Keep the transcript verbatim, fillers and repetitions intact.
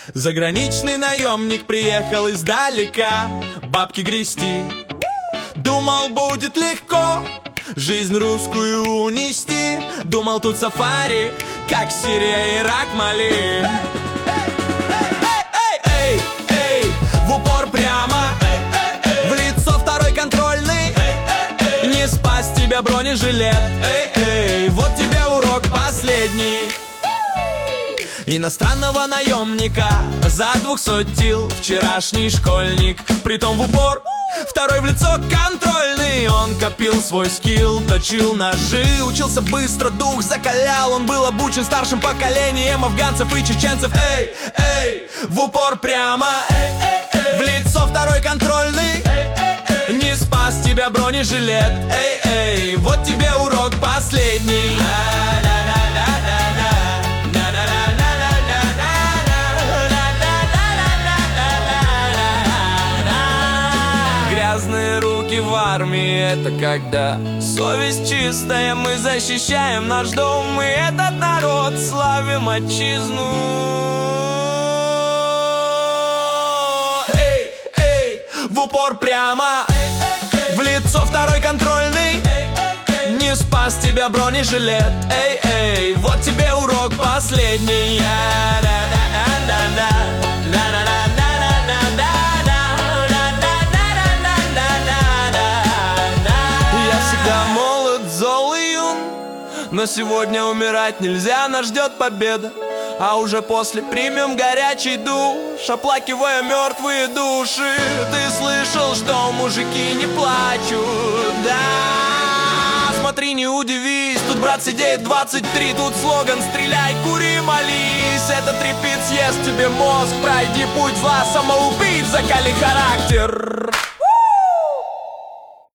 Заграничный наемник приехал издалека бабки грести. Думал, будет легко жизнь русскую унести. Думал, тут сафари, как Сирия, Ирак, Мали. Эй, эй, в упор прямо, в лицо второй контрольный. Не спас тебя бронежилет. Эй, эй, вот тебе урок последний. Иностранного наемника за двухсотил вчерашний школьник. Притом в упор, второй в лицо контрольный. Он копил свой скилл, точил ножи, учился быстро, дух закалял. Он был обучен старшим поколением афганцев и чеченцев. Эй, эй, в упор прямо, в лицо второй контрольный. Не спас тебя бронежилет. Эй, эй, вот тебе урок последний. Грязные руки в армии — это когда совесть чистая. Мы защищаем наш дом, и этот народ, славим отчизну. Эй, эй, в упор прямо, в лицо второй контрольный. Не спас тебя бронежилет. Эй, эй, вот тебе урок последний. Но сегодня умирать нельзя, нас ждет победа. А уже после примем горячий душ, оплакивая мертвые души. Ты слышал, что мужики не плачут, да? Смотри, не удивись, тут, брат, сидеет двадцать три. Тут слоган «Стреляй, кури, молись». Этот репит съест тебе мозг. Пройди путь зла, самоубийц, закали характер.